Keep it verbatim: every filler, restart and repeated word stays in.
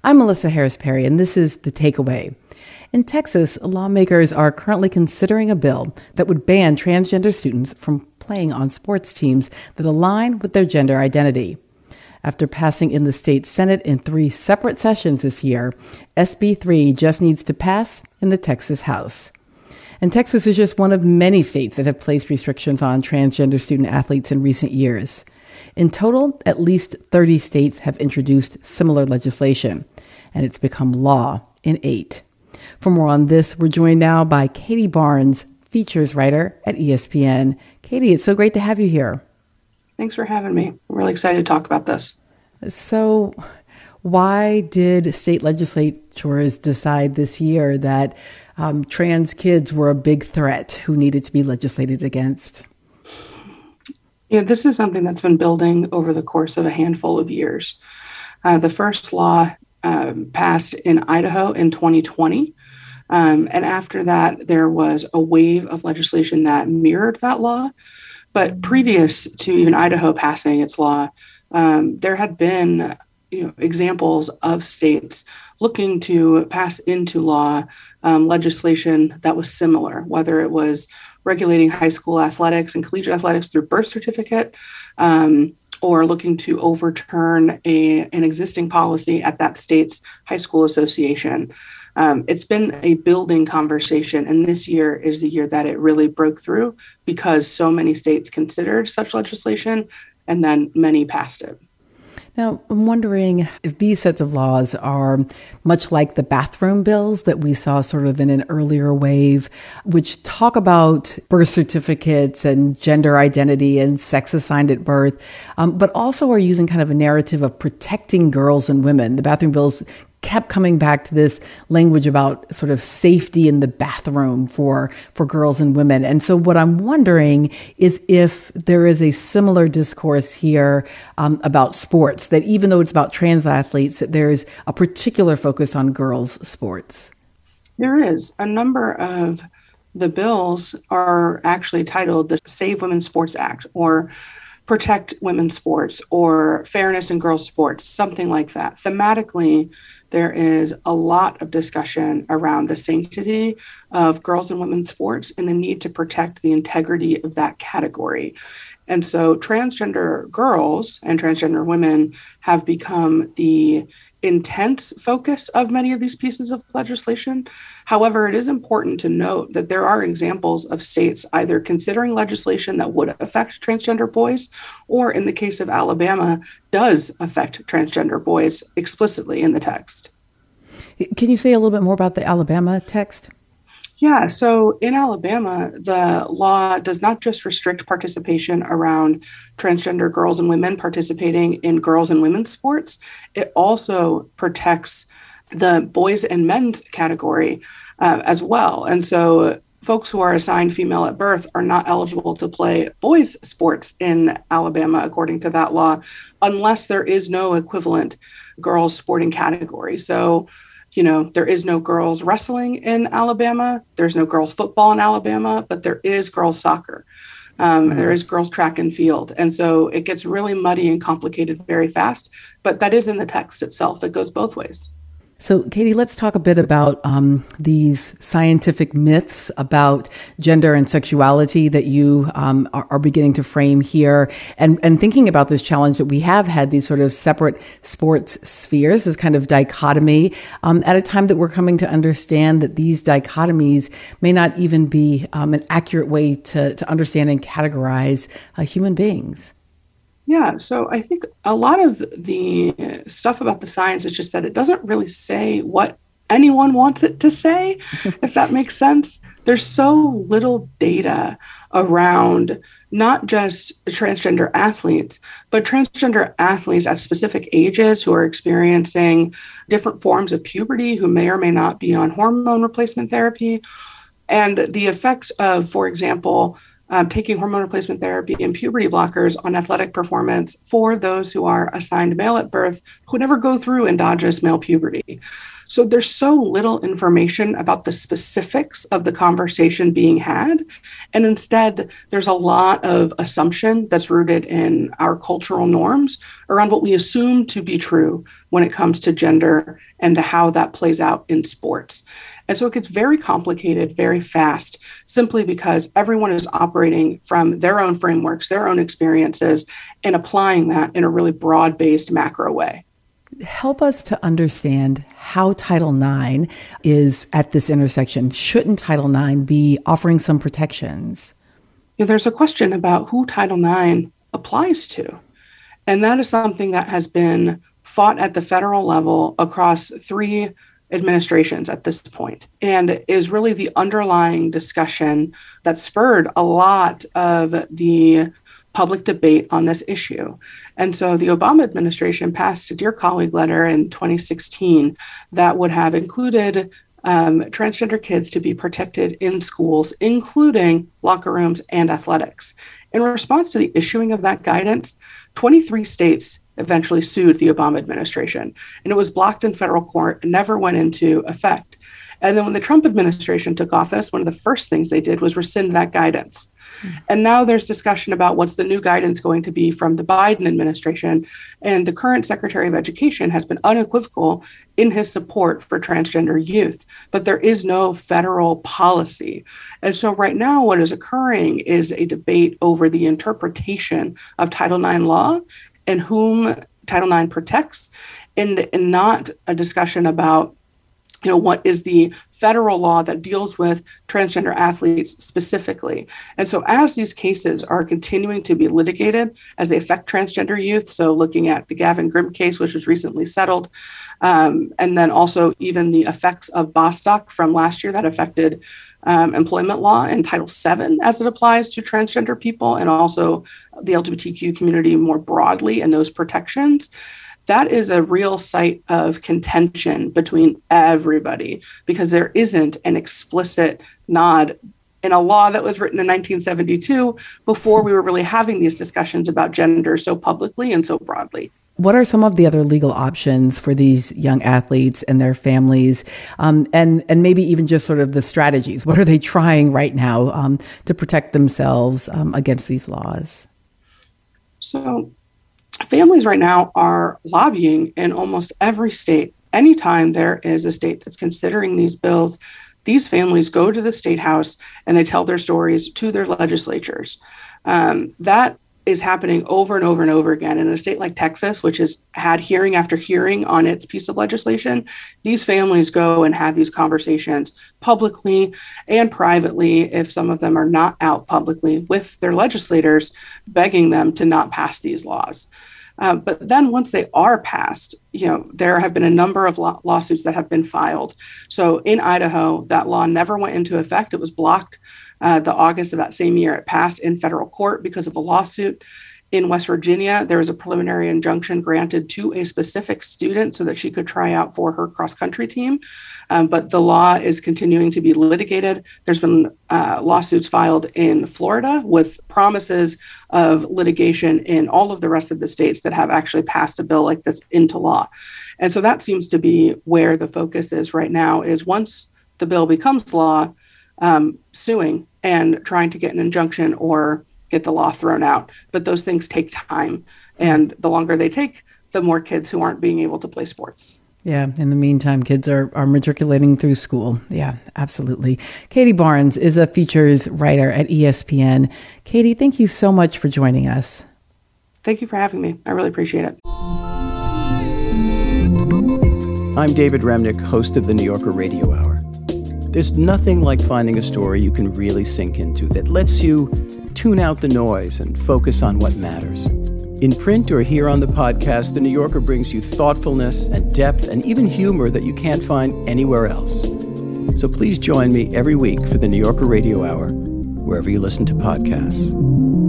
I'm Melissa Harris Perry, and this is The Takeaway. In Texas, lawmakers are currently considering a bill that would ban transgender students from playing on sports teams that align with their gender identity. After passing in the state Senate in three separate sessions this year, S B three just needs to pass in the Texas House. And Texas is just one of many states that have placed restrictions on transgender student athletes in recent years. In total, at least thirty states have introduced similar legislation, and it's become law in eight. For more on this, we're joined now by Katie Barnes, features writer at E S P N. Katie, it's so great to have you here. Thanks for having me. I'm really excited to talk about this. So why did state legislatures decide this year that um, trans kids were a big threat who needed to be legislated against? Yeah, this is something that's been building over the course of a handful of years. Uh, the first law um, passed in Idaho in twenty twenty. Um, and after that, there was a wave of legislation that mirrored that law. But previous to even Idaho passing its law, um, there had been you know, examples of states looking to pass into law um, legislation that was similar, whether it was regulating high school athletics and collegiate athletics through birth certificate, um, or looking to overturn a, an existing policy at that state's high school association. Um, it's been a building conversation, and this year is the year that it really broke through because so many states considered such legislation, and then many passed it. Now, I'm wondering if these sets of laws are much like the bathroom bills that we saw sort of in an earlier wave, which talk about birth certificates and gender identity and sex assigned at birth, um, but also are using kind of a narrative of protecting girls and women. The bathroom bills kept coming back to this language about sort of safety in the bathroom for, for girls and women. And so what I'm wondering is if there is a similar discourse here um, about sports, that even though it's about trans athletes, that there's a particular focus on girls' sports. There is. A number of the bills are actually titled the Save Women's Sports Act, or Protect Women's Sports, or Fairness in Girls' Sports, something like that. Thematically, there is a lot of discussion around the sanctity of girls and women's sports and the need to protect the integrity of that category. And so transgender girls and transgender women have become the intense focus of many of these pieces of legislation. However, it is important to note that there are examples of states either considering legislation that would affect transgender boys, or in the case of Alabama, does affect transgender boys explicitly in the text. Can you say a little bit more about the Alabama text? Yeah, so in Alabama, the law does not just restrict participation around transgender girls and women participating in girls and women's sports. It also protects the boys and men's category uh, as well. And so folks who are assigned female at birth are not eligible to play boys' sports in Alabama, according to that law, unless there is no equivalent girls' sporting category. So You know, there is no girls wrestling in Alabama. There's no girls football in Alabama, but there is girls soccer. Um, mm-hmm. There is girls track and field. And so it gets really muddy and complicated very fast. But that is in the text itself. It goes both ways. So, Katie, let's talk a bit about um, these scientific myths about gender and sexuality that you um, are, are beginning to frame here. And, and thinking about this challenge that we have had these sort of separate sports spheres, this kind of dichotomy, um, at a time that we're coming to understand that these dichotomies may not even be um, an accurate way to, to understand and categorize uh, human beings. Yeah, so I think a lot of the stuff about the science is just that it doesn't really say what anyone wants it to say, if that makes sense. There's so little data around not just transgender athletes, but transgender athletes at specific ages who are experiencing different forms of puberty, who may or may not be on hormone replacement therapy, and the effect of, for example, Um, taking hormone replacement therapy and puberty blockers on athletic performance for those who are assigned male at birth, who never go through endogenous male puberty. So there's so little information about the specifics of the conversation being had. And instead, there's a lot of assumption that's rooted in our cultural norms around what we assume to be true when it comes to gender and to how that plays out in sports. And so it gets very complicated very fast, simply because everyone is operating from their own frameworks, their own experiences, and applying that in a really broad-based macro way. Help us to understand how Title nine is at this intersection. Shouldn't Title nine be offering some protections? You know, there's a question about who Title nine applies to. And that is something that has been fought at the federal level across three administrations at this point, and is really the underlying discussion that spurred a lot of the public debate on this issue. And so the Obama administration passed a Dear Colleague letter in twenty sixteen that would have included um, transgender kids to be protected in schools, including locker rooms and athletics. In response to the issuing of that guidance, twenty-three states eventually sued the Obama administration, and it was blocked in federal court and never went into effect. And then when the Trump administration took office, one of the first things they did was rescind that guidance. Mm. And now there's discussion about what's the new guidance going to be from the Biden administration. And the current Secretary of Education has been unequivocal in his support for transgender youth, but there is no federal policy. And so right now what is occurring is a debate over the interpretation of Title nine law and whom Title nine protects, and, and not a discussion about, you know, what is the federal law that deals with transgender athletes specifically. And so as these cases are continuing to be litigated as they affect transgender youth, so looking at the Gavin Grimm case, which was recently settled, um, and then also even the effects of Bostock from last year that affected Um, employment law and Title seven as it applies to transgender people, and also the L G B T Q community more broadly and those protections. That is a real site of contention between everybody, because there isn't an explicit nod in a law that was written in nineteen seventy-two before we were really having these discussions about gender so publicly and so broadly. What are some of the other legal options for these young athletes and their families, um, and and maybe even just sort of the strategies? What are they trying right now um, to protect themselves um, against these laws? So families right now are lobbying in almost every state. Anytime there is a state that's considering these bills, these families go to the state house and they tell their stories to their legislatures. Um, that is happening over and over and over again. In a state like Texas, which has had hearing after hearing on its piece of legislation, these families go and have these conversations publicly and privately, if some of them are not out publicly, with their legislators, begging them to not pass these laws. Uh, but then once they are passed, you know, there have been a number of law- lawsuits that have been filed. So in Idaho, that law never went into effect. It was blocked uh, the August of that same year. It passed in federal court because of a lawsuit. In West Virginia, there was a preliminary injunction granted to a specific student so that she could try out for her cross-country team. Um, but the law is continuing to be litigated. There's been uh, lawsuits filed in Florida with promises of litigation in all of the rest of the states that have actually passed a bill like this into law. And so that seems to be where the focus is right now, is once the bill becomes law, um, suing and trying to get an injunction or get the law thrown out. But those things take time. And the longer they take, the more kids who aren't being able to play sports. Yeah. In the meantime, kids are, are matriculating through school. Yeah, absolutely. Katie Barnes is a features writer at E S P N. Katie, thank you so much for joining us. Thank you for having me. I really appreciate it. I'm David Remnick, host of the New Yorker Radio Hour. There's nothing like finding a story you can really sink into that lets you tune out the noise and focus on what matters. In print or here on the podcast, The New Yorker brings you thoughtfulness and depth and even humor that you can't find anywhere else. So please join me every week for The New Yorker Radio Hour, wherever you listen to podcasts.